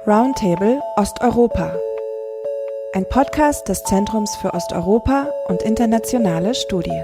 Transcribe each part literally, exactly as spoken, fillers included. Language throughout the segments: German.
Roundtable Osteuropa. Ein Podcast des Zentrums für Osteuropa und internationale Studien.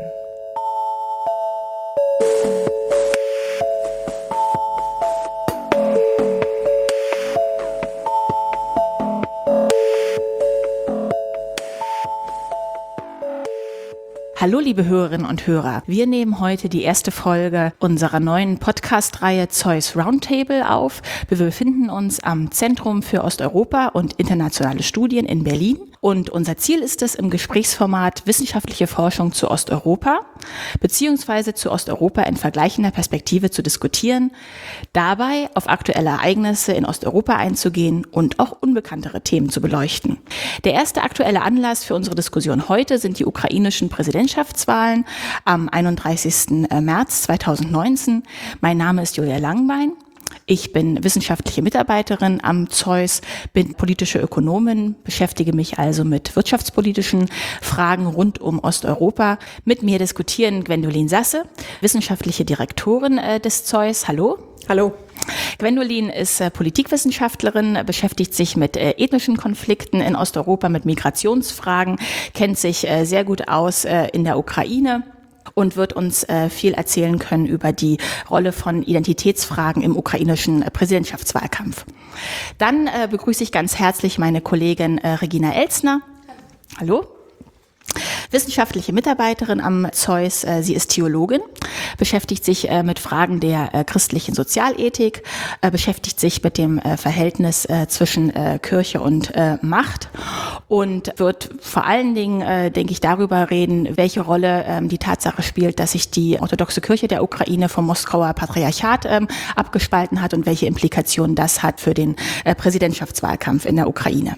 Hallo liebe Hörerinnen und Hörer, wir nehmen heute die erste Folge unserer neuen Podcast-Reihe Zeus Roundtable auf. Wir befinden uns am Zentrum für Osteuropa und internationale Studien in Berlin und unser Ziel ist es, im Gesprächsformat wissenschaftliche Forschung zu Osteuropa beziehungsweise zu Osteuropa in vergleichender Perspektive zu diskutieren, dabei auf aktuelle Ereignisse in Osteuropa einzugehen und auch unbekanntere Themen zu beleuchten. Der erste aktuelle Anlass für unsere Diskussion heute sind die ukrainischen Präsidentschaftswahlen am einunddreißigsten März zweitausendneunzehn. Mein Name ist Julia Langbein. Ich bin wissenschaftliche Mitarbeiterin am Zeus, bin politische Ökonomin, beschäftige mich also mit wirtschaftspolitischen Fragen rund um Osteuropa. Mit mir diskutieren Gwendolin Sasse, wissenschaftliche Direktorin äh, des Zeus. Hallo. Hallo. Gwendolin ist äh, Politikwissenschaftlerin, beschäftigt sich mit äh, ethnischen Konflikten in Osteuropa, mit Migrationsfragen, kennt sich äh, sehr gut aus äh, in der Ukraine und wird uns äh, viel erzählen können über die Rolle von Identitätsfragen im ukrainischen äh, Präsidentschaftswahlkampf. Dann äh, begrüße ich ganz herzlich meine Kollegin äh, Regina Elstner. Hallo. Wissenschaftliche Mitarbeiterin am Zeus. Äh, sie ist Theologin, beschäftigt sich äh, mit Fragen der äh, christlichen Sozialethik, äh, beschäftigt sich mit dem äh, Verhältnis äh, zwischen äh, Kirche und äh, Macht und wird vor allen Dingen, äh, denke ich, darüber reden, welche Rolle ähm, die Tatsache spielt, dass sich die orthodoxe Kirche der Ukraine vom Moskauer Patriarchat ähm, abgespalten hat und welche Implikationen das hat für den äh, Präsidentschaftswahlkampf in der Ukraine.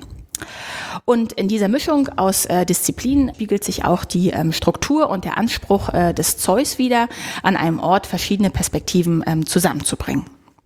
Und in dieser Mischung aus äh, Disziplinen spiegelt sich auch die ähm, Struktur und der Anspruch äh, des Zeus wider, an einem Ort verschiedene Perspektiven ähm, zusammenzubringen.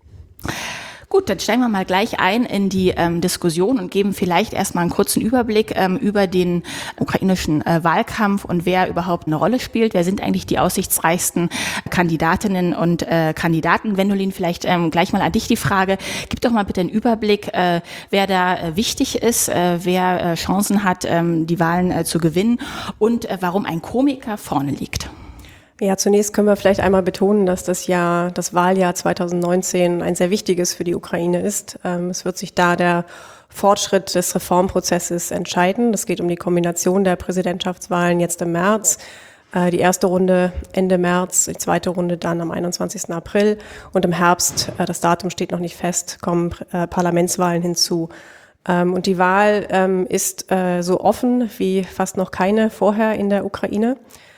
Gut, dann steigen wir mal gleich ein in die ähm, Diskussion und geben vielleicht erstmal einen kurzen Überblick ähm, über den ukrainischen äh, Wahlkampf und wer überhaupt eine Rolle spielt. Wer sind eigentlich die aussichtsreichsten Kandidatinnen und äh, Kandidaten? Gwendolin, vielleicht ähm, gleich mal an dich die Frage. Gib doch mal bitte einen Überblick, äh, wer da äh, wichtig ist, äh, wer äh, Chancen hat, ähm, die Wahlen äh, zu gewinnen und äh, warum ein Komiker vorne liegt. Ja, zunächst können wir vielleicht einmal betonen, dass das Jahr, das Wahljahr zweitausendneunzehn ein sehr wichtiges für die Ukraine ist. Es wird sich da der Fortschritt des Reformprozesses entscheiden. Es geht um die Kombination der Präsidentschaftswahlen jetzt im März. Die erste Runde Ende März, die zweite Runde dann am einundzwanzigsten April und im Herbst, das Datum steht noch nicht fest, kommen Parlamentswahlen hinzu. Und die Wahl ist so offen wie fast noch keine vorher in der Ukraine.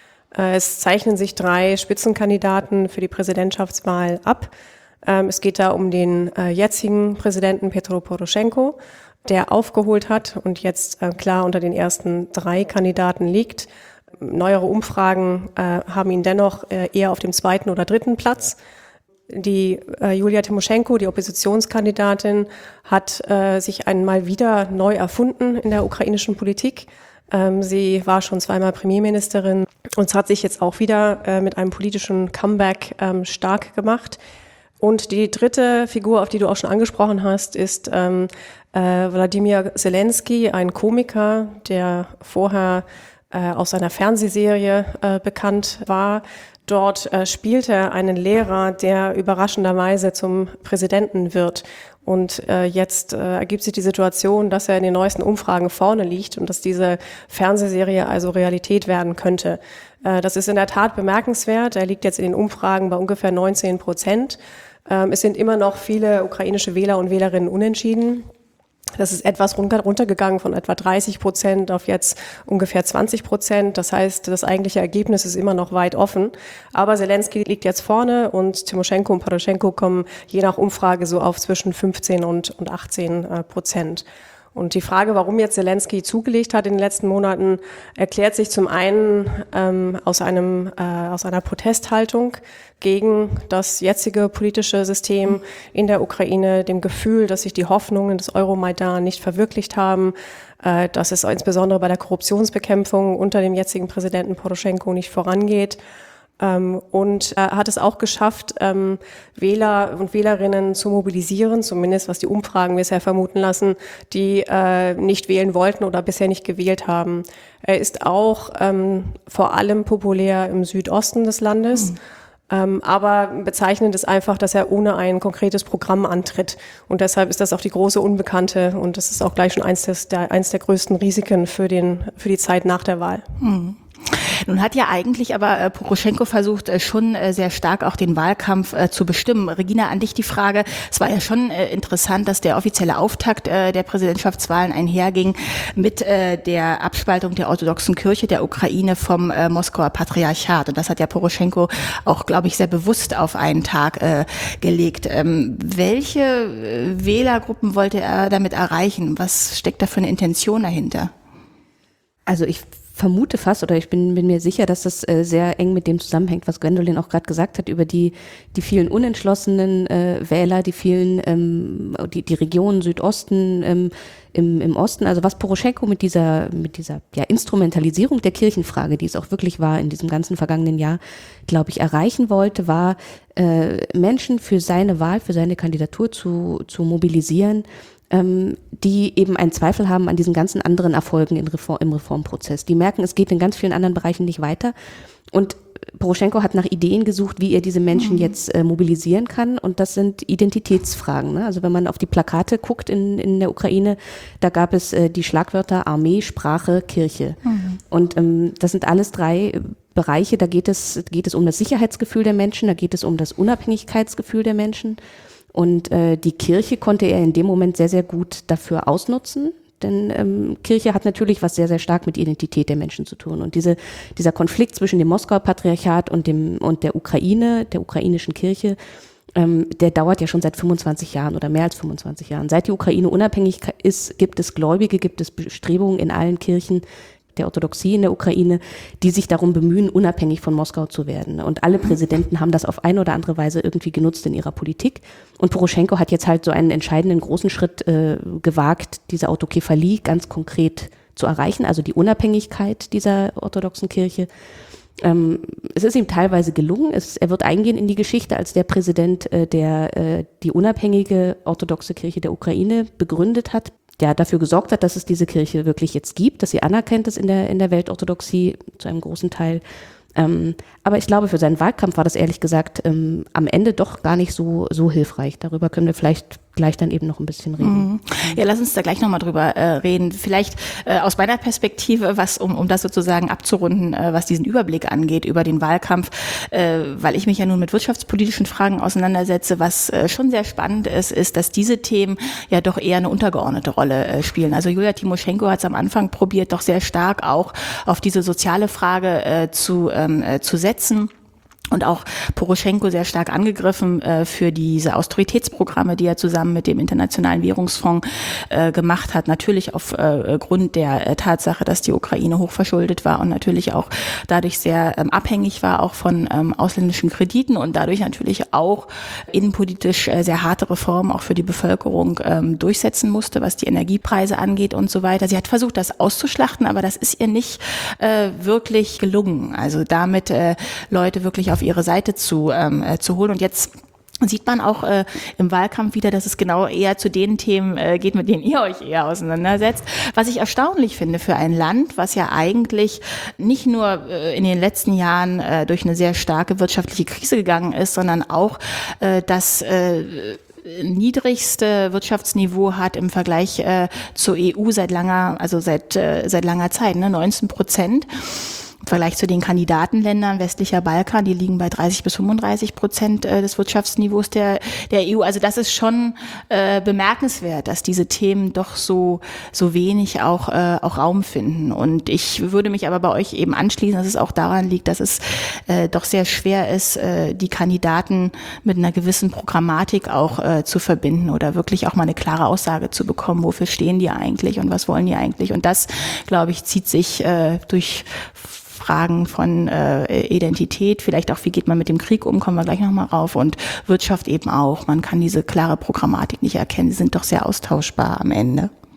Es zeichnen sich drei Spitzenkandidaten für die Präsidentschaftswahl ab. Es geht da um den jetzigen Präsidenten Petro Poroschenko, der aufgeholt hat und jetzt klar unter den ersten drei Kandidaten liegt. Neuere Umfragen haben ihn dennoch eher auf dem zweiten oder dritten Platz. Die Julia Tymoschenko, die Oppositionskandidatin, hat sich einmal wieder neu erfunden in der ukrainischen Politik. Sie war schon zweimal Premierministerin und hat sich jetzt auch wieder äh, mit einem politischen Comeback ähm, stark gemacht. Und die dritte Figur, auf die du auch schon angesprochen hast, ist ähm, äh, Wladimir Zelensky, ein Komiker, der vorher äh, aus einer Fernsehserie äh, bekannt war. Dort äh, spielt er einen Lehrer, der überraschenderweise zum Präsidenten wird. Und äh, jetzt äh, ergibt sich die Situation, dass er in den neuesten Umfragen vorne liegt und dass diese Fernsehserie also Realität werden könnte. Äh, das ist in der Tat bemerkenswert. Er liegt jetzt in den Umfragen bei ungefähr neunzehn Prozent. Ähm, es sind immer noch viele ukrainische Wähler und Wählerinnen unentschieden. Das ist etwas runtergegangen von etwa dreißig Prozent auf jetzt ungefähr zwanzig Prozent. Das heißt, das eigentliche Ergebnis ist immer noch weit offen. Aber Zelensky liegt jetzt vorne und Tymoschenko und Poroschenko kommen je nach Umfrage so auf zwischen fünfzehn und achtzehn Prozent. Und die Frage, warum jetzt Zelensky zugelegt hat in den letzten Monaten, erklärt sich zum einen ähm, aus einem äh, aus einer Protesthaltung gegen das jetzige politische System in der Ukraine, dem Gefühl, dass sich die Hoffnungen des Euromaidan nicht verwirklicht haben, äh, dass es insbesondere bei der Korruptionsbekämpfung unter dem jetzigen Präsidenten Poroschenko nicht vorangeht. Ähm, und äh, hat es auch geschafft, ähm, Wähler und Wählerinnen zu mobilisieren, zumindest was die Umfragen bisher vermuten lassen, die äh, nicht wählen wollten oder bisher nicht gewählt haben. Er ist auch ähm, vor allem populär im Südosten des Landes. Mhm. Ähm, aber bezeichnend ist einfach, dass er ohne ein konkretes Programm antritt. Und deshalb ist das auch die große Unbekannte. Und das ist auch gleich schon eins, des, der, eins der größten Risiken für, den, für die Zeit nach der Wahl. Hm. Nun hat ja eigentlich aber äh, Poroschenko versucht, äh, schon äh, sehr stark auch den Wahlkampf äh, zu bestimmen. Regina, an dich die Frage. Es war ja schon äh, interessant, dass der offizielle Auftakt äh, der Präsidentschaftswahlen einherging mit äh, der Abspaltung der orthodoxen Kirche der Ukraine vom äh, Moskauer Patriarchat. Und das hat ja Poroschenko auch, glaube ich, sehr bewusst auf einen Tag äh, gelegt. Ähm, welche äh, Wählergruppen wollte er damit erreichen? Was steckt da für eine Intention dahinter? Also ich vermute fast oder ich bin, bin mir sicher, dass das äh, sehr eng mit dem zusammenhängt, was Gwendolyn auch gerade gesagt hat, über die, die vielen unentschlossenen äh, Wähler, die vielen, ähm, die, die Regionen Südosten, ähm, im, im Osten. Also was Poroschenko mit dieser, mit dieser ja, Instrumentalisierung der Kirchenfrage, die es auch wirklich war in diesem ganzen vergangenen Jahr, glaube ich, erreichen wollte, war, äh, Menschen für seine Wahl, für seine Kandidatur zu, zu mobilisieren, die eben einen Zweifel haben an diesen ganzen anderen Erfolgen im, Reform, im Reformprozess. Die merken, es geht in ganz vielen anderen Bereichen nicht weiter. Und Poroschenko hat nach Ideen gesucht, wie er diese Menschen jetzt äh, mobilisieren kann. Und das sind Identitätsfragen. Ne? Also wenn man auf die Plakate guckt in, in der Ukraine, da gab es äh, die Schlagwörter Armee, Sprache, Kirche. Mhm. Und ähm, das sind alles drei Bereiche. Da geht es, geht es um das Sicherheitsgefühl der Menschen, da geht es um das Unabhängigkeitsgefühl der Menschen. Und äh, die Kirche konnte er in dem Moment sehr, sehr gut dafür ausnutzen, denn ähm, Kirche hat natürlich was sehr, sehr stark mit Identität der Menschen zu tun. Und diese, dieser Konflikt zwischen dem Moskauer Patriarchat und dem und der Ukraine, der ukrainischen Kirche, ähm, der dauert ja schon seit fünfundzwanzig Jahren oder mehr als fünfundzwanzig Jahren. Seit die Ukraine unabhängig ist, gibt es Gläubige, gibt es Bestrebungen in allen Kirchen der Orthodoxie in der Ukraine, die sich darum bemühen, unabhängig von Moskau zu werden. Und alle Präsidenten haben das auf eine oder andere Weise irgendwie genutzt in ihrer Politik. Und Poroschenko hat jetzt halt so einen entscheidenden großen Schritt äh, gewagt, diese Autokephalie ganz konkret zu erreichen, also die Unabhängigkeit dieser orthodoxen Kirche. Ähm, es ist ihm teilweise gelungen. Es, er wird eingehen in die Geschichte als der Präsident, äh, der äh, die unabhängige orthodoxe Kirche der Ukraine begründet hat, der dafür gesorgt hat, dass es diese Kirche wirklich jetzt gibt, dass sie anerkannt ist in der, in der Weltorthodoxie zu einem großen Teil. Ähm, aber ich glaube, für seinen Wahlkampf war das ehrlich gesagt ähm, am Ende doch gar nicht so, so hilfreich. Darüber können wir vielleicht gleich dann eben noch ein bisschen reden. Ja, lass uns da gleich nochmal drüber äh, reden. Vielleicht äh, aus meiner Perspektive, was um, um das sozusagen abzurunden, äh, was diesen Überblick angeht über den Wahlkampf, äh, weil ich mich ja nun mit wirtschaftspolitischen Fragen auseinandersetze. Was äh, schon sehr spannend ist, ist, dass diese Themen ja doch eher eine untergeordnete Rolle äh, spielen. Also Julia Timoschenko hat es am Anfang probiert, doch sehr stark auch auf diese soziale Frage äh, zu, ähm, äh, zu setzen. Und auch Poroschenko sehr stark angegriffen äh, für diese Austeritätsprogramme, die er zusammen mit dem Internationalen Währungsfonds äh, gemacht hat. Natürlich aufgrund äh, der äh, Tatsache, dass die Ukraine hochverschuldet war und natürlich auch dadurch sehr ähm, abhängig war, auch von ähm, ausländischen Krediten und dadurch natürlich auch innenpolitisch äh, sehr harte Reformen auch für die Bevölkerung ähm, durchsetzen musste, was die Energiepreise angeht und so weiter. Sie hat versucht, das auszuschlachten, aber das ist ihr nicht äh, wirklich gelungen. Also damit äh, Leute wirklich auf ihre Seite zu, ähm, äh, zu holen. Und jetzt sieht man auch äh, im Wahlkampf wieder, dass es genau eher zu den Themen äh, geht, mit denen ihr euch eher auseinandersetzt. Was ich erstaunlich finde für ein Land, was ja eigentlich nicht nur äh, in den letzten Jahren äh, durch eine sehr starke wirtschaftliche Krise gegangen ist, sondern auch äh, das äh, niedrigste Wirtschaftsniveau hat im Vergleich äh, zur E U seit langer, also seit äh, seit langer Zeit, ne, neunzehn Prozent. Im Vergleich zu den Kandidatenländern westlicher Balkan, die liegen bei dreißig bis fünfunddreißig Prozent des Wirtschaftsniveaus der, der E U. Also das ist schon äh, bemerkenswert, dass diese Themen doch so, so wenig auch, äh, auch Raum finden. Und ich würde mich aber bei euch eben anschließen, dass es auch daran liegt, dass es äh, doch sehr schwer ist, äh, die Kandidaten mit einer gewissen Programmatik auch äh, zu verbinden oder wirklich auch mal eine klare Aussage zu bekommen, wofür stehen die eigentlich und was wollen die eigentlich. Und das, glaube ich, zieht sich äh, durch Fragen von äh, Identität, vielleicht auch, wie geht man mit dem Krieg um, kommen wir gleich nochmal rauf, und Wirtschaft eben auch. Man kann diese klare Programmatik nicht erkennen, die sind doch sehr austauschbar am Ende.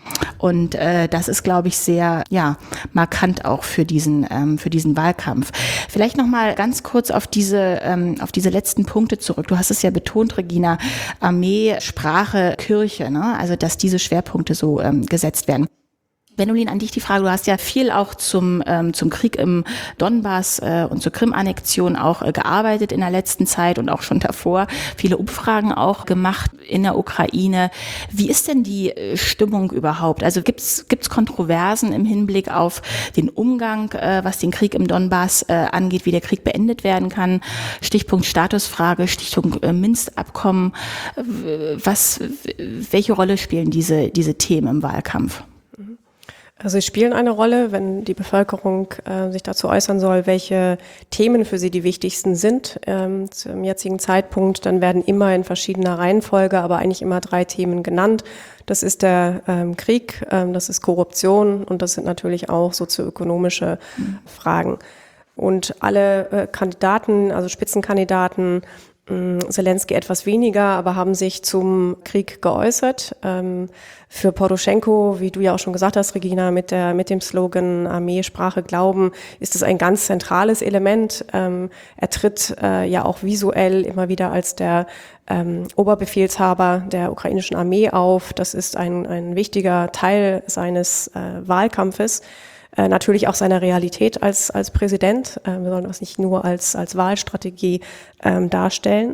Und äh, das ist, glaube ich, sehr ja markant auch für diesen ähm, für diesen Wahlkampf. Vielleicht noch mal ganz kurz auf diese ähm, auf diese letzten Punkte zurück. Du hast es ja betont, Regina, Armee, Sprache, Kirche, ne? Also dass diese Schwerpunkte so ähm, gesetzt werden. Gwendolin, an dich die Frage, du hast ja viel auch zum ähm, zum Krieg im Donbass äh, und zur Krim-Annexion auch äh, gearbeitet in der letzten Zeit und auch schon davor, viele Umfragen auch gemacht in der Ukraine. Wie ist denn die äh, Stimmung überhaupt? Also gibt's gibt's Kontroversen im Hinblick auf den Umgang, äh, was den Krieg im Donbass äh, angeht, wie der Krieg beendet werden kann? Stichpunkt Statusfrage, Stichpunkt äh, Minsk-Abkommen. Äh, was, welche Rolle spielen diese diese Themen im Wahlkampf? Also sie spielen eine Rolle, wenn die Bevölkerung äh, sich dazu äußern soll, welche Themen für sie die wichtigsten sind ähm, zum jetzigen Zeitpunkt. Dann werden immer in verschiedener Reihenfolge, aber eigentlich immer drei Themen genannt. Das ist der ähm, Krieg, ähm, das ist Korruption und das sind natürlich auch sozioökonomische mhm. Fragen. Und alle äh, Kandidaten, also Spitzenkandidaten, Zelensky etwas weniger, aber haben sich zum Krieg geäußert. Ähm, für Poroschenko, wie du ja auch schon gesagt hast, Regina, mit der mit dem Slogan Armee, Sprache, Glauben, ist es ein ganz zentrales Element. Ähm, er tritt äh, ja auch visuell immer wieder als der ähm, Oberbefehlshaber der ukrainischen Armee auf. Das ist ein ein wichtiger Teil seines äh, Wahlkampfes. Äh, natürlich auch seiner Realität als als Präsident. Äh, wir sollen das nicht nur als als Wahlstrategie ähm, darstellen.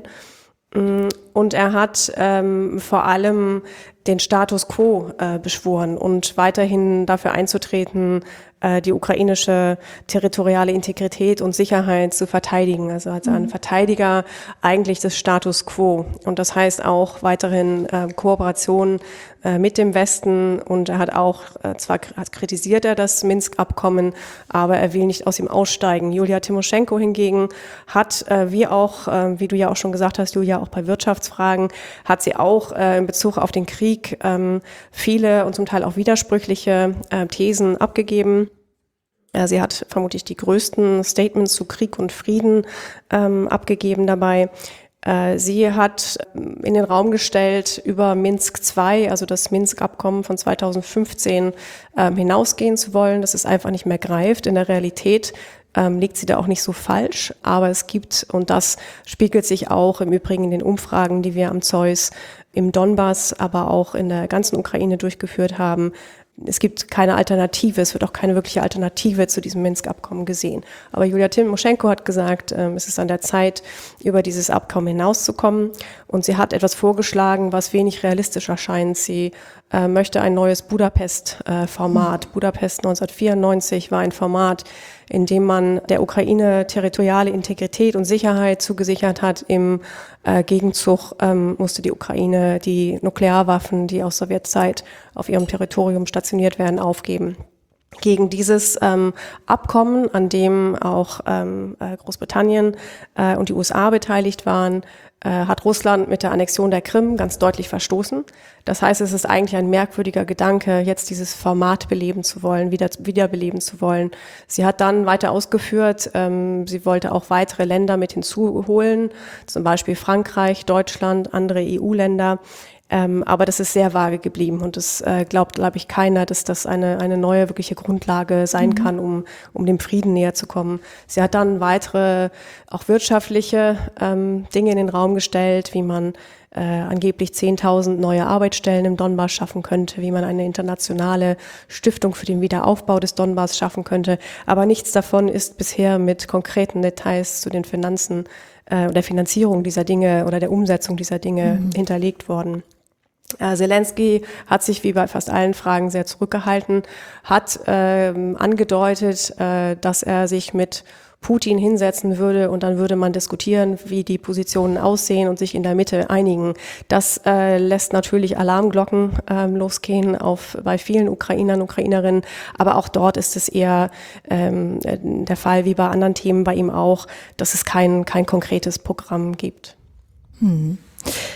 Und er hat ähm, vor allem den Status quo äh, beschworen und weiterhin dafür einzutreten, äh, die ukrainische territoriale Integrität und Sicherheit zu verteidigen. Also als ein Verteidiger eigentlich des Status quo. Und das heißt auch weiterhin äh, Kooperation äh, mit dem Westen. Und er hat auch, äh, zwar kritisiert er das Minsk-Abkommen, aber er will nicht aus ihm aussteigen. Julia Timoschenko hingegen hat, äh, wie auch, äh, wie du ja auch schon gesagt hast, Julia, auch bei Wirtschaftsfragen, hat sie auch äh, in Bezug auf den Krieg ähm, viele und zum Teil auch widersprüchliche äh, Thesen abgegeben. Äh, sie hat vermutlich die größten Statements zu Krieg und Frieden ähm, abgegeben dabei. Äh, sie hat in den Raum gestellt, über Minsk zwei, also das Minsk-Abkommen von zweitausendfünfzehn, äh, hinausgehen zu wollen, dass es einfach nicht mehr greift. In der Realität Ähm, liegt sie da auch nicht so falsch, aber es gibt, und das spiegelt sich auch im Übrigen in den Umfragen, die wir am Zeus im Donbass, aber auch in der ganzen Ukraine durchgeführt haben, es gibt keine Alternative, es wird auch keine wirkliche Alternative zu diesem Minsk-Abkommen gesehen. Aber Julia Timoschenko hat gesagt, ähm, es ist an der Zeit, über dieses Abkommen hinauszukommen. Und sie hat etwas vorgeschlagen, was wenig realistisch erscheint. Sie äh, möchte ein neues Budapest-Format. Äh, Budapest neunzehnhundertvierundneunzig war ein Format, in dem man der Ukraine territoriale Integrität und Sicherheit zugesichert hat. Im äh, Gegenzug ähm, musste die Ukraine die Nuklearwaffen, die aus Sowjetzeit auf ihrem Territorium stationiert werden, aufgeben. Gegen dieses ähm, Abkommen, an dem auch ähm, äh, Großbritannien äh, und die U S A beteiligt waren, äh, hat Russland mit der Annexion der Krim ganz deutlich verstoßen. Das heißt, es ist eigentlich ein merkwürdiger Gedanke, jetzt dieses Format beleben zu wollen, wieder wiederbeleben zu wollen. Sie hat dann weiter ausgeführt, ähm, sie wollte auch weitere Länder mit hinzuholen, zum Beispiel Frankreich, Deutschland, andere E U-Länder. Ähm, aber das ist sehr vage geblieben und das äh, glaubt, glaube ich, keiner, dass das eine eine neue wirkliche Grundlage sein mhm. kann, um um dem Frieden näher zu kommen. Sie hat dann weitere, auch wirtschaftliche ähm, Dinge in den Raum gestellt, wie man äh, angeblich zehntausend neue Arbeitsstellen im Donbass schaffen könnte, wie man eine internationale Stiftung für den Wiederaufbau des Donbass schaffen könnte. Aber nichts davon ist bisher mit konkreten Details zu den Finanzen äh, oder Finanzierung dieser Dinge oder der Umsetzung dieser Dinge mhm. hinterlegt worden. Äh, Zelensky hat sich wie bei fast allen Fragen sehr zurückgehalten, hat ähm, angedeutet, äh, dass er sich mit Putin hinsetzen würde und dann würde man diskutieren, wie die Positionen aussehen und sich in der Mitte einigen. Das äh, lässt natürlich Alarmglocken äh, losgehen auf bei vielen Ukrainern und Ukrainerinnen, aber auch dort ist es eher ähm, der Fall wie bei anderen Themen bei ihm auch, dass es kein kein konkretes Programm gibt. Hm.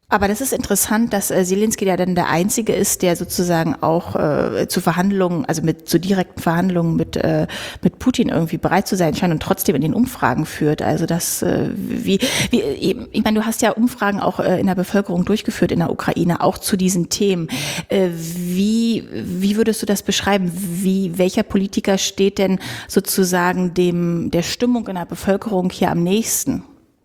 Aber das ist interessant, dass äh, Zelensky ja dann der Einzige ist, der sozusagen auch äh, zu Verhandlungen, also mit zu direkten Verhandlungen mit äh, mit Putin irgendwie bereit zu sein scheint und trotzdem in den Umfragen führt. Also das äh, wie wie ich meine, du hast ja Umfragen auch äh, in der Bevölkerung durchgeführt in der Ukraine, auch zu diesen Themen. Äh, wie wie würdest du das beschreiben? Wie welcher Politiker steht denn sozusagen dem der Stimmung in der Bevölkerung hier am nächsten?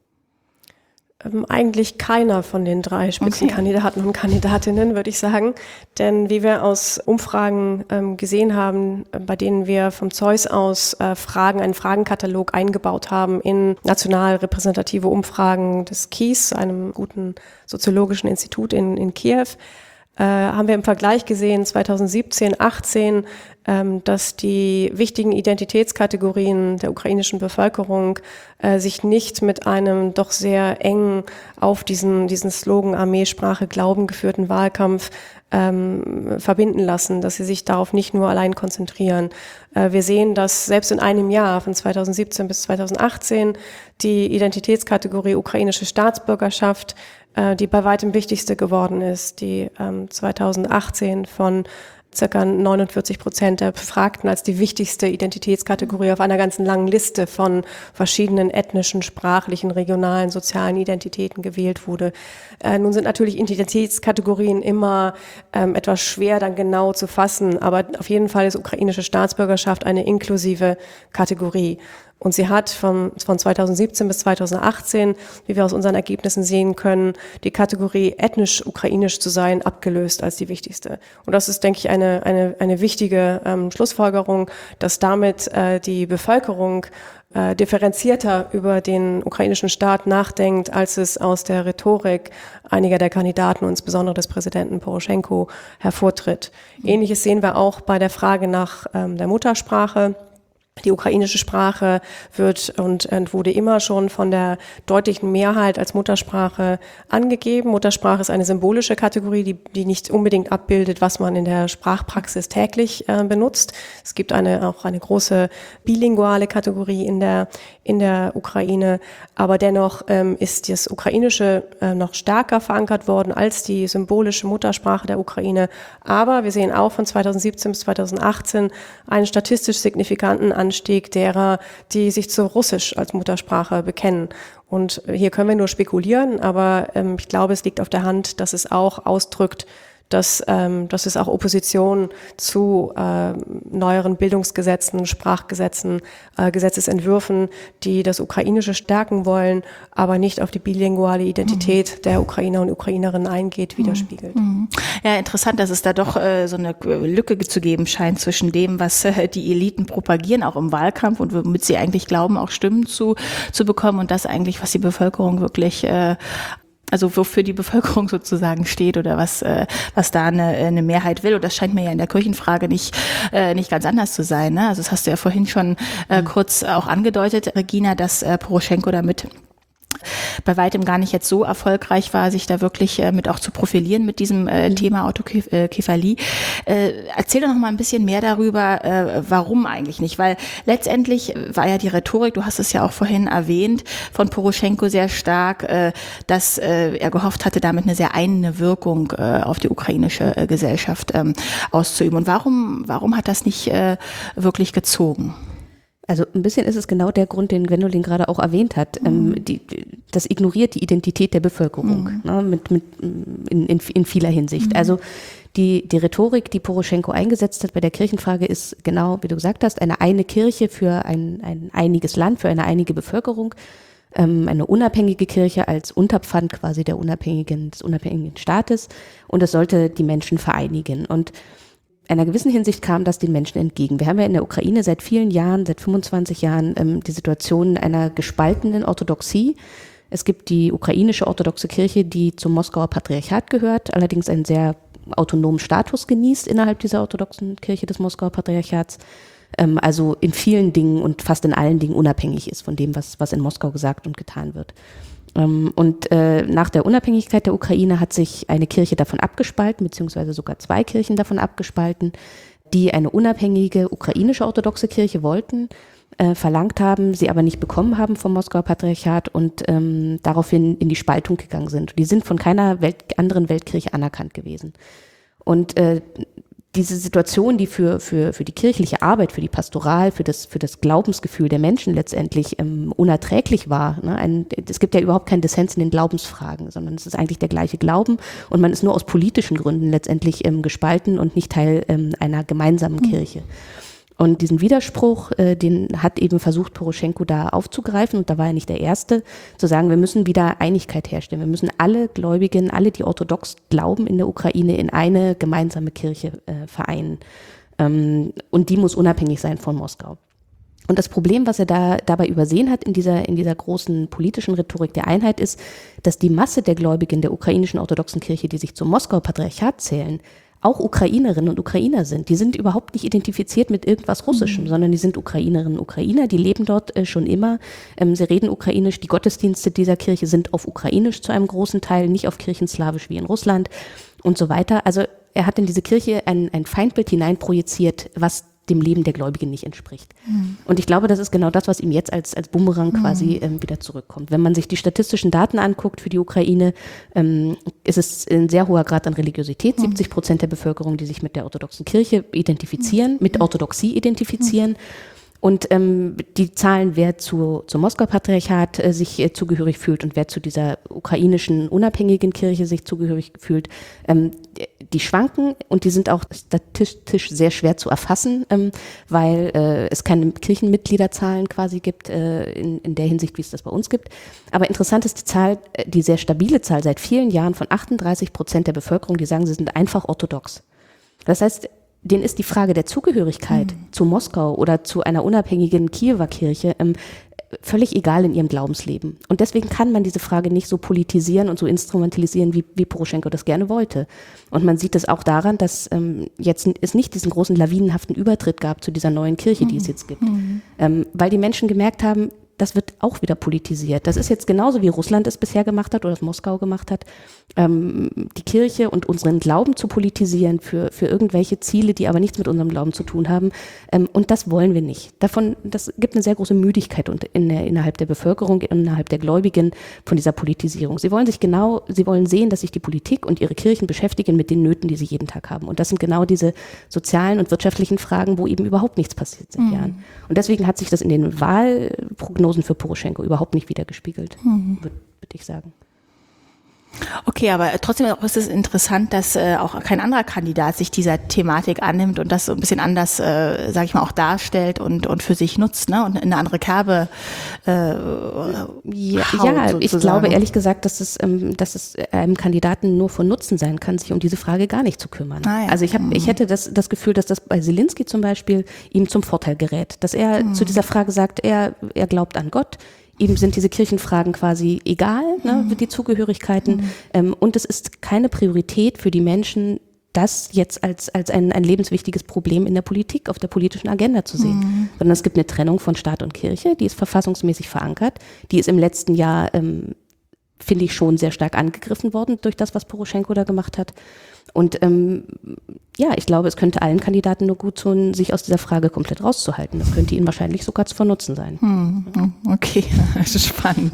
Ähm, eigentlich keiner von den drei Spitzenkandidaten okay. und Kandidatinnen, würde ich sagen. Denn wie wir aus Umfragen ähm, gesehen haben, äh, bei denen wir vom Zeus aus äh, Fragen, einen Fragenkatalog eingebaut haben in national repräsentative Umfragen des K I S, einem guten soziologischen Institut in, in Kiew, äh, haben wir im Vergleich gesehen, zwanzig siebzehn, achtzehn, ähm, dass die wichtigen Identitätskategorien der ukrainischen Bevölkerung äh, sich nicht mit einem doch sehr eng auf diesen, diesen Slogan Armee, Sprache, Glauben geführten Wahlkampf ähm, verbinden lassen, dass sie sich darauf nicht nur allein konzentrieren. Äh, wir sehen, dass selbst in einem Jahr von zwanzig siebzehn bis zwanzig achtzehn die Identitätskategorie ukrainische Staatsbürgerschaft, äh, die bei weitem wichtigste geworden ist, die ähm, zwanzig achtzehn von circa neunundvierzig Prozent der Befragten als die wichtigste Identitätskategorie auf einer ganzen langen Liste von verschiedenen ethnischen, sprachlichen, regionalen, sozialen Identitäten gewählt wurde. Äh, nun sind natürlich Identitätskategorien immer ähm, etwas schwer dann genau zu fassen, aber auf jeden Fall ist ukrainische Staatsbürgerschaft eine inklusive Kategorie. Und sie hat von, von zwanzig siebzehn bis zwanzig achtzehn, wie wir aus unseren Ergebnissen sehen können, die Kategorie ethnisch ukrainisch zu sein, abgelöst als die wichtigste. Und das ist, denke ich, eine, eine, eine wichtige ähm, Schlussfolgerung, dass damit äh, die Bevölkerung äh, differenzierter über den ukrainischen Staat nachdenkt, als es aus der Rhetorik einiger der Kandidaten, insbesondere des Präsidenten Poroschenko, hervortritt. Mhm. Ähnliches sehen wir auch bei der Frage nach ähm, der Muttersprache. Die ukrainische Sprache wird und, und wurde immer schon von der deutlichen Mehrheit als Muttersprache angegeben. Muttersprache ist eine symbolische Kategorie, die, die nicht unbedingt abbildet, was man in der Sprachpraxis täglich äh, benutzt. Es gibt eine, auch eine große bilinguale Kategorie in der, in der Ukraine. Aber dennoch ähm, ist das Ukrainische äh, noch stärker verankert worden als die symbolische Muttersprache der Ukraine. Aber wir sehen auch von zwanzig siebzehn bis zwanzig achtzehn einen statistisch signifikanten Anstieg derer, die sich zu Russisch als Muttersprache bekennen. Und hier können wir nur spekulieren, aber ähm, ich glaube, es liegt auf der Hand, dass es auch ausdrückt, dass, ähm, dass es auch Opposition zu äh, neueren Bildungsgesetzen, Sprachgesetzen, äh, Gesetzesentwürfen, die das Ukrainische stärken wollen, aber nicht auf die bilinguale Identität mhm. der Ukrainer und Ukrainerinnen eingeht, widerspiegelt. Mhm. Ja, interessant, dass es da doch äh, so eine Lücke zu geben scheint zwischen dem, was äh, die Eliten propagieren, auch im Wahlkampf und womit sie eigentlich glauben, auch Stimmen zu, zu bekommen und das eigentlich, was die Bevölkerung wirklich äh, also wofür die Bevölkerung sozusagen steht oder was äh, was da eine, eine Mehrheit will. Und das scheint mir ja in der Kirchenfrage nicht äh, nicht ganz anders zu sein. Ne? Also das hast du ja vorhin schon äh, kurz auch angedeutet, Regina, dass äh, Poroschenko damit bei weitem gar nicht jetzt so erfolgreich war, sich da wirklich äh, mit auch zu profilieren mit diesem äh, mhm. Thema Autokephalie. Äh, erzähl doch noch mal ein bisschen mehr darüber, äh, warum eigentlich nicht, weil letztendlich war ja die Rhetorik, du hast es ja auch vorhin erwähnt, von Poroschenko sehr stark, äh, dass äh, er gehofft hatte, damit eine sehr einende Wirkung äh, auf die ukrainische äh, Gesellschaft ähm, auszuüben. Und warum, warum hat das nicht äh, wirklich gezogen? Also ein bisschen ist es genau der Grund, den Gwendolyn gerade auch erwähnt hat. Mhm. Ähm, die, das ignoriert die Identität der Bevölkerung mhm. ne, mit, mit, in, in, in vieler Hinsicht. Mhm. Also die, die Rhetorik, die Poroschenko eingesetzt hat bei der Kirchenfrage, ist genau, wie du gesagt hast, eine eine Kirche für ein, ein einiges Land, für eine einige Bevölkerung. Ähm, eine unabhängige Kirche als Unterpfand quasi der unabhängigen, des unabhängigen Staates. Und es sollte die Menschen vereinigen. Und in einer gewissen Hinsicht kam das den Menschen entgegen. Wir haben ja in der Ukraine seit vielen Jahren, seit fünfundzwanzig Jahren, ähm, die Situation einer gespaltenen Orthodoxie. Es gibt die ukrainische orthodoxe Kirche, die zum Moskauer Patriarchat gehört, allerdings einen sehr autonomen Status genießt innerhalb dieser orthodoxen Kirche des Moskauer Patriarchats. Ähm, also in vielen Dingen und fast in allen Dingen unabhängig ist von dem, was, was in Moskau gesagt und getan wird. Und äh, nach der Unabhängigkeit der Ukraine hat sich eine Kirche davon abgespalten, beziehungsweise sogar zwei Kirchen davon abgespalten, die eine unabhängige ukrainische orthodoxe Kirche wollten, äh, verlangt haben, sie aber nicht bekommen haben vom Moskauer Patriarchat und ähm, daraufhin in die Spaltung gegangen sind. Die sind von keiner Welt, anderen Weltkirche anerkannt gewesen. Und äh, diese Situation, die für, für, für die kirchliche Arbeit, für die Pastoral, für das, für das Glaubensgefühl der Menschen letztendlich ähm, unerträglich war. Ne? Ein, es gibt ja überhaupt keinen Dissens in den Glaubensfragen, sondern es ist eigentlich der gleiche Glauben und man ist nur aus politischen Gründen letztendlich ähm, gespalten und nicht Teil ähm, einer gemeinsamen mhm. Kirche. Und diesen Widerspruch, äh, den hat eben versucht, Poroschenko da aufzugreifen, und da war er nicht der Erste, zu sagen, wir müssen wieder Einigkeit herstellen. Wir müssen alle Gläubigen, alle, die orthodox glauben in der Ukraine, in eine gemeinsame Kirche äh, vereinen. Ähm, und die muss unabhängig sein von Moskau. Und das Problem, was er da dabei übersehen hat in dieser, in dieser großen politischen Rhetorik der Einheit, ist, dass die Masse der Gläubigen der ukrainischen orthodoxen Kirche, die sich zum Moskauer Patriarchat zählen, auch Ukrainerinnen und Ukrainer sind. Die sind überhaupt nicht identifiziert mit irgendwas Russischem, mhm. sondern die sind Ukrainerinnen und Ukrainer, die leben dort äh, schon immer. Ähm, sie reden ukrainisch, die Gottesdienste dieser Kirche sind auf ukrainisch zu einem großen Teil, nicht auf kirchenslawisch wie in Russland und so weiter. Also er hat in diese Kirche ein, ein Feindbild hineinprojiziert, was dem Leben der Gläubigen nicht entspricht. Mhm. Und ich glaube, das ist genau das, was ihm jetzt als, als Bumerang quasi mhm. ähm, wieder zurückkommt. Wenn man sich die statistischen Daten anguckt für die Ukraine, ähm, ist es ein sehr hoher Grad an Religiosität. Mhm. siebzig Prozent der Bevölkerung, die sich mit der orthodoxen Kirche identifizieren, mhm. mit Orthodoxie identifizieren. Mhm. Und ähm, die Zahlen, wer zu, zum Moskauer Patriarchat äh, sich äh, zugehörig fühlt und wer zu dieser ukrainischen unabhängigen Kirche sich zugehörig fühlt, ähm, die schwanken und die sind auch statistisch sehr schwer zu erfassen, ähm, weil äh, es keine Kirchenmitgliederzahlen quasi gibt, äh, in, in der Hinsicht, wie es das bei uns gibt. Aber interessant ist die Zahl, die sehr stabile Zahl seit vielen Jahren von achtunddreißig Prozent der Bevölkerung, die sagen, sie sind einfach orthodox. Das heißt, denen ist die Frage der Zugehörigkeit mhm. zu Moskau oder zu einer unabhängigen Kiewer Kirche ähm, völlig egal in ihrem Glaubensleben. Und deswegen kann man diese Frage nicht so politisieren und so instrumentalisieren, wie, wie Poroschenko das gerne wollte. Und man sieht es auch daran, dass ähm, jetzt es nicht diesen großen lawinenhaften Übertritt gab zu dieser neuen Kirche, die mhm. es jetzt gibt. Mhm. Ähm, weil die Menschen gemerkt haben, das wird auch wieder politisiert. Das ist jetzt genauso, wie Russland es bisher gemacht hat oder das Moskau gemacht hat, ähm, die Kirche und unseren Glauben zu politisieren für, für irgendwelche Ziele, die aber nichts mit unserem Glauben zu tun haben. Ähm, und das wollen wir nicht. Davon, das gibt eine sehr große Müdigkeit in der, innerhalb der Bevölkerung, innerhalb der Gläubigen von dieser Politisierung. Sie wollen sich genau, sie wollen sehen, dass sich die Politik und ihre Kirchen beschäftigen mit den Nöten, die sie jeden Tag haben. Und das sind genau diese sozialen und wirtschaftlichen Fragen, wo eben überhaupt nichts passiert seit mhm. Jahren. Und deswegen hat sich das in den Wahlprognosen für Poroschenko überhaupt nicht wiedergespiegelt, mhm. würde würd ich sagen. Okay, aber trotzdem ist es interessant, dass äh, auch kein anderer Kandidat sich dieser Thematik annimmt und das so ein bisschen anders, äh, sage ich mal, auch darstellt und und für sich nutzt, ne, und in eine andere Kerbe äh, ja, haut, ja ich glaube ehrlich gesagt, dass es, ähm, dass es einem Kandidaten nur von Nutzen sein kann, sich um diese Frage gar nicht zu kümmern. Ah, ja. Also ich habe, mhm. ich hätte das das Gefühl, dass das bei Zelensky zum Beispiel ihm zum Vorteil gerät, dass er mhm. zu dieser Frage sagt, er er glaubt an Gott. Ihm sind diese Kirchenfragen quasi egal, ne, mhm. die Zugehörigkeiten. Mhm. Ähm, und es ist keine Priorität für die Menschen, das jetzt als, als ein, ein lebenswichtiges Problem in der Politik, auf der politischen Agenda zu sehen. Mhm. Sondern es gibt eine Trennung von Staat und Kirche, die ist verfassungsmäßig verankert. Die ist im letzten Jahr, ähm, finde ich, schon sehr stark angegriffen worden durch das, was Poroschenko da gemacht hat. Und ähm, ja, ich glaube, es könnte allen Kandidaten nur gut tun, sich aus dieser Frage komplett rauszuhalten. Das könnte ihnen wahrscheinlich sogar von Nutzen sein. Hm, okay, das ist spannend.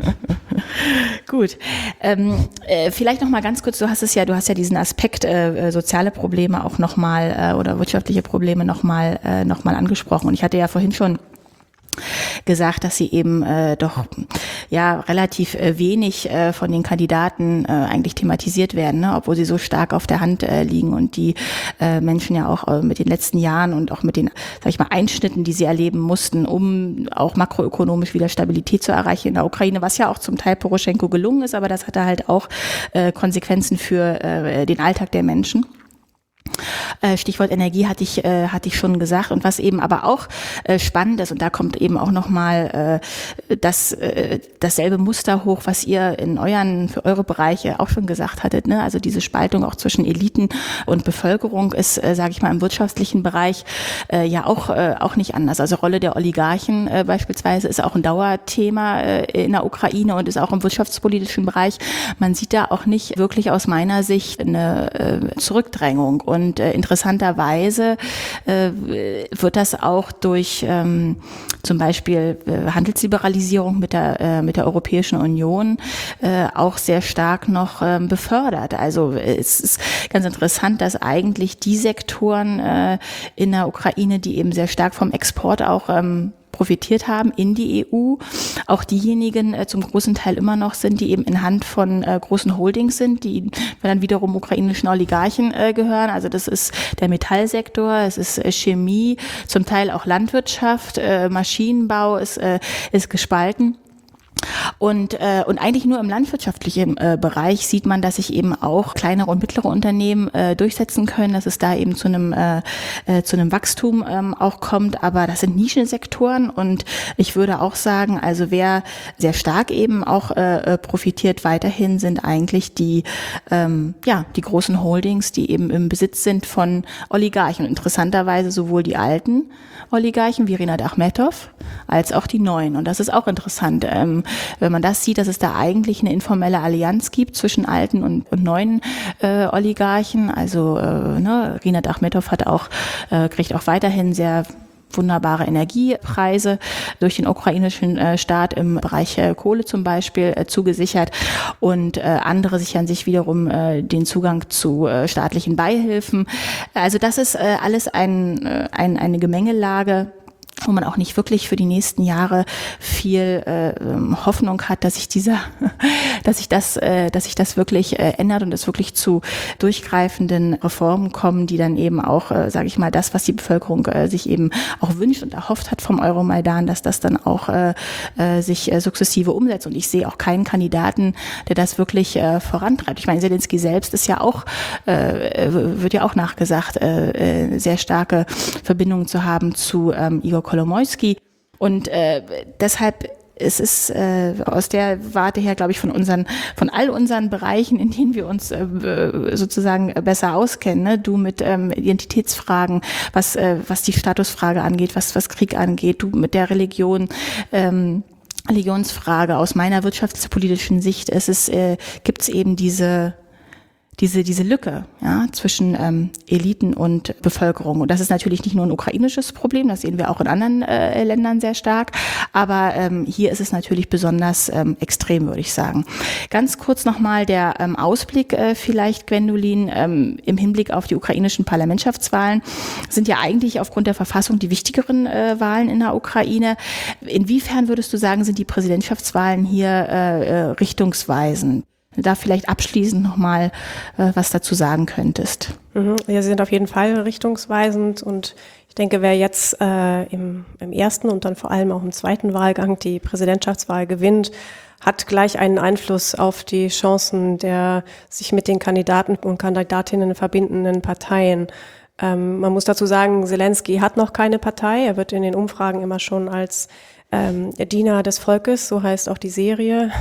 Gut. Ähm, äh, vielleicht noch mal ganz kurz, du hast es ja, du hast ja diesen Aspekt äh, soziale Probleme auch noch mal äh, oder wirtschaftliche Probleme noch mal äh, noch mal angesprochen. Und ich hatte ja vorhin schon gesagt, dass sie eben äh, doch ja relativ äh, wenig äh, von den Kandidaten äh, eigentlich thematisiert werden, ne? Obwohl sie so stark auf der Hand äh, liegen und die äh, Menschen ja auch äh, mit den letzten Jahren und auch mit den, sag ich mal, Einschnitten, die sie erleben mussten, um auch makroökonomisch wieder Stabilität zu erreichen in der Ukraine, was ja auch zum Teil Poroschenko gelungen ist, aber das hatte halt auch äh, Konsequenzen für äh, den Alltag der Menschen. Stichwort Energie hatte ich äh, hatte ich schon gesagt, und was eben aber auch äh, spannend ist, und da kommt eben auch nochmal äh, das äh, dasselbe Muster hoch, was ihr in euren für eure Bereiche auch schon gesagt hattet, ne? Also diese Spaltung auch zwischen Eliten und Bevölkerung ist, äh, sage ich mal, im wirtschaftlichen Bereich äh, ja auch äh, auch nicht anders. Also Rolle der Oligarchen äh, beispielsweise ist auch ein Dauerthema äh, in der Ukraine und ist auch im wirtschaftspolitischen Bereich. Man sieht da auch nicht wirklich aus meiner Sicht eine äh, Zurückdrängung. Und äh, interessant interessanterweise äh, wird das auch durch ähm, zum Beispiel äh, Handelsliberalisierung mit der äh, mit der Europäischen Union äh, auch sehr stark noch ähm, befördert. Also es ist ganz interessant, dass eigentlich die Sektoren äh, in der Ukraine, die eben sehr stark vom Export auch ähm, profitiert haben in die E U, auch diejenigen äh, zum großen Teil immer noch sind, die eben in Hand von äh, großen Holdings sind, die dann wiederum ukrainischen Oligarchen äh, gehören. Also das ist der Metallsektor, es ist äh, Chemie, zum Teil auch Landwirtschaft, äh, Maschinenbau ist, äh, ist gespalten. Und, äh, und eigentlich nur im landwirtschaftlichen äh, Bereich sieht man, dass sich eben auch kleinere und mittlere Unternehmen äh, durchsetzen können, dass es da eben zu einem äh, äh, zu einem Wachstum ähm, auch kommt. Aber das sind Nischensektoren und ich würde auch sagen, also wer sehr stark eben auch äh, profitiert weiterhin, sind eigentlich die ähm, ja die großen Holdings, die eben im Besitz sind von Oligarchen. Und interessanterweise sowohl die alten Oligarchen wie Rinat Achmetov als auch die neuen. Und das ist auch interessant. Ähm, Wenn man das sieht, dass es da eigentlich eine informelle Allianz gibt zwischen alten und, und neuen äh, Oligarchen. Also äh, ne, Rinat Achmetov hat auch, äh, kriegt auch weiterhin sehr wunderbare Energiepreise durch den ukrainischen äh, Staat im Bereich äh, Kohle zum Beispiel äh, zugesichert und äh, andere sichern sich wiederum äh, den Zugang zu äh, staatlichen Beihilfen. Also das ist äh, alles ein, äh, ein, eine Gemengelage, wo man auch nicht wirklich für die nächsten Jahre viel äh, Hoffnung hat, dass sich dieser, dass sich das, äh, dass sich das wirklich äh, ändert und es wirklich zu durchgreifenden Reformen kommen, die dann eben auch, äh, sage ich mal, das, was die Bevölkerung äh, sich eben auch wünscht und erhofft hat vom Euromaidan, dass das dann auch äh, äh, sich äh, sukzessive umsetzt. Und ich sehe auch keinen Kandidaten, der das wirklich äh, vorantreibt. Ich meine, Zelensky selbst ist ja auch, äh, wird ja auch nachgesagt, äh, äh, sehr starke Verbindungen zu haben zu ähm, Igor Kolomoisky. Und äh, deshalb es ist äh, aus der Warte her, glaube ich, von unseren, von all unseren Bereichen, in denen wir uns äh, sozusagen besser auskennen, ne? Du mit ähm, Identitätsfragen, was äh, was die Statusfrage angeht, was was Krieg angeht, du mit der Religion. Ähm, Religionsfrage aus meiner wirtschaftspolitischen Sicht. Es ist äh, gibt es eben diese diese diese Lücke, ja, zwischen ähm, Eliten und Bevölkerung. Und das ist natürlich nicht nur ein ukrainisches Problem, das sehen wir auch in anderen äh, Ländern sehr stark, aber ähm, hier ist es natürlich besonders ähm, extrem, würde ich sagen. Ganz kurz nochmal der ähm, Ausblick äh, vielleicht, Gwendolin, ähm, im Hinblick auf die ukrainischen Parlamentschaftswahlen sind ja eigentlich aufgrund der Verfassung die wichtigeren äh, Wahlen in der Ukraine. Inwiefern würdest du sagen, sind die Präsidentschaftswahlen hier äh, äh, richtungsweisend? Da vielleicht abschließend nochmal äh, was dazu sagen könntest. Mhm. Ja, sie sind auf jeden Fall richtungsweisend und ich denke, wer jetzt äh, im, im ersten und dann vor allem auch im zweiten Wahlgang die Präsidentschaftswahl gewinnt, hat gleich einen Einfluss auf die Chancen der sich mit den Kandidaten und Kandidatinnen verbindenden Parteien. Ähm, man muss dazu sagen, Zelensky hat noch keine Partei. Er wird in den Umfragen immer schon als Ähm, Diener des Volkes, so heißt auch die Serie,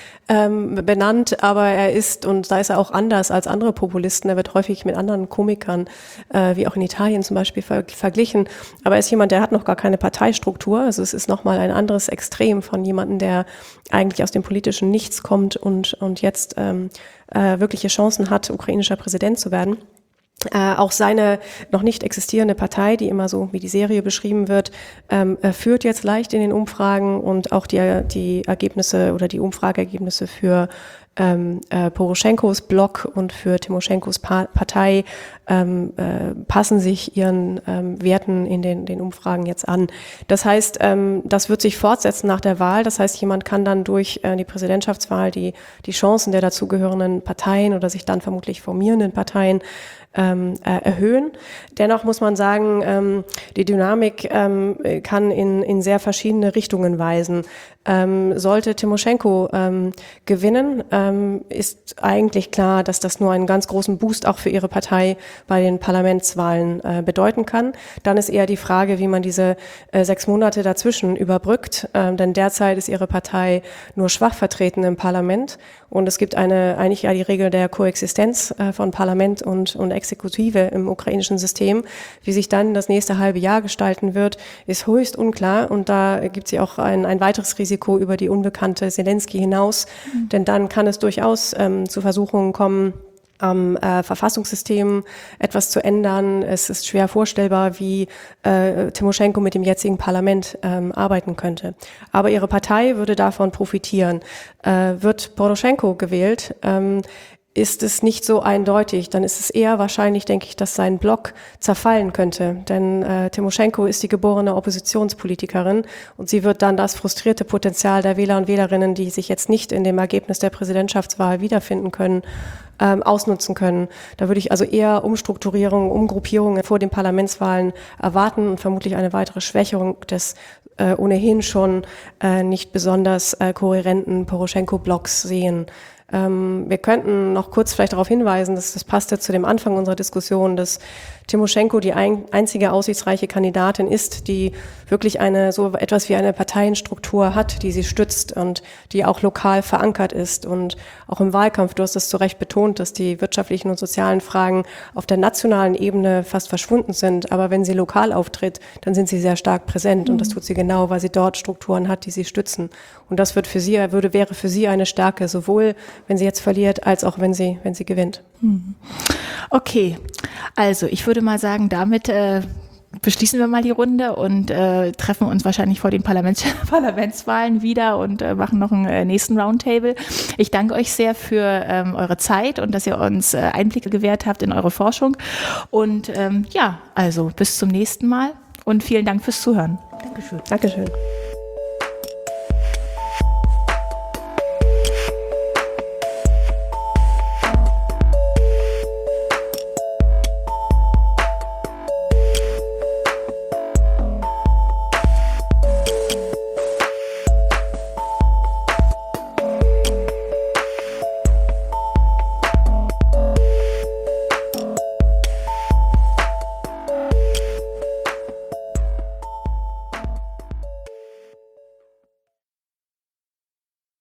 ähm, benannt, aber er ist, und da ist er auch anders als andere Populisten, er wird häufig mit anderen Komikern, äh, wie auch in Italien zum Beispiel, ver- verglichen, aber er ist jemand, der hat noch gar keine Parteistruktur, also es ist nochmal ein anderes Extrem von jemandem, der eigentlich aus dem politischen Nichts kommt und, und jetzt ähm, äh, wirkliche Chancen hat, ukrainischer Präsident zu werden. Äh, auch seine noch nicht existierende Partei, die immer so wie die Serie beschrieben wird, ähm, führt jetzt leicht in den Umfragen und auch die, die Ergebnisse oder die Umfrageergebnisse für ähm, äh, Poroschenkos Block und für Timoschenkos pa- Partei ähm, äh, passen sich ihren ähm, Werten in den, den Umfragen jetzt an. Das heißt, ähm, das wird sich fortsetzen nach der Wahl. Das heißt, jemand kann dann durch äh, die Präsidentschaftswahl die, die Chancen der dazugehörenden Parteien oder sich dann vermutlich formierenden Parteien Ähm, äh, erhöhen. Dennoch muss man sagen, ähm, die Dynamik ähm, kann in, in sehr verschiedene Richtungen weisen. Ähm, sollte Timoschenko ähm, gewinnen, ähm, ist eigentlich klar, dass das nur einen ganz großen Boost auch für ihre Partei bei den Parlamentswahlen äh, bedeuten kann. Dann ist eher die Frage, wie man diese äh, sechs Monate dazwischen überbrückt, ähm, denn derzeit ist ihre Partei nur schwach vertreten im Parlament und es gibt eine eigentlich ja die Regel der Koexistenz äh, von Parlament und, und Exekutive im ukrainischen System. Wie sich dann das nächste halbe Jahr gestalten wird, ist höchst unklar und da gibt es ja auch ein, ein weiteres Risiko über die unbekannte Zelensky hinaus, mhm. denn dann kann es durchaus ähm, zu Versuchungen kommen, am äh, Verfassungssystem etwas zu ändern. Es ist schwer vorstellbar, wie äh, Timoschenko mit dem jetzigen Parlament ähm, arbeiten könnte. Aber ihre Partei würde davon profitieren. Äh, wird Poroschenko gewählt, ähm, ist es nicht so eindeutig. Dann ist es eher wahrscheinlich, denke ich, dass sein Block zerfallen könnte. Denn äh, Timoschenko ist die geborene Oppositionspolitikerin und sie wird dann das frustrierte Potenzial der Wähler und Wählerinnen, die sich jetzt nicht in dem Ergebnis der Präsidentschaftswahl wiederfinden können, ähm, ausnutzen können. Da würde ich also eher Umstrukturierungen, Umgruppierungen vor den Parlamentswahlen erwarten und vermutlich eine weitere Schwächung des äh, ohnehin schon äh, nicht besonders äh, kohärenten Poroschenko-Blocks sehen. Ähm, wir könnten noch kurz vielleicht darauf hinweisen, dass das passt ja zu dem Anfang unserer Diskussion, dass Timoschenko die ein, einzige aussichtsreiche Kandidatin ist, die wirklich eine so etwas wie eine Parteienstruktur hat, die sie stützt und die auch lokal verankert ist. Und auch im Wahlkampf, du hast das zu Recht betont, dass die wirtschaftlichen und sozialen Fragen auf der nationalen Ebene fast verschwunden sind. Aber wenn sie lokal auftritt, dann sind sie sehr stark präsent. Mhm. Und das tut sie genau, weil sie dort Strukturen hat, die sie stützen. Und das wird für sie, würde, wäre für sie eine Stärke, sowohl wenn sie jetzt verliert, als auch wenn sie, wenn sie gewinnt. Okay, also ich würde mal sagen, damit äh, beschließen wir mal die Runde und äh, treffen uns wahrscheinlich vor den Parlaments Parlamentswahlen wieder und äh, machen noch einen äh, nächsten Roundtable. Ich danke euch sehr für ähm, eure Zeit und dass ihr uns äh, Einblicke gewährt habt in eure Forschung. Und ähm, ja, also bis zum nächsten Mal und vielen Dank fürs Zuhören. Dankeschön. Dankeschön.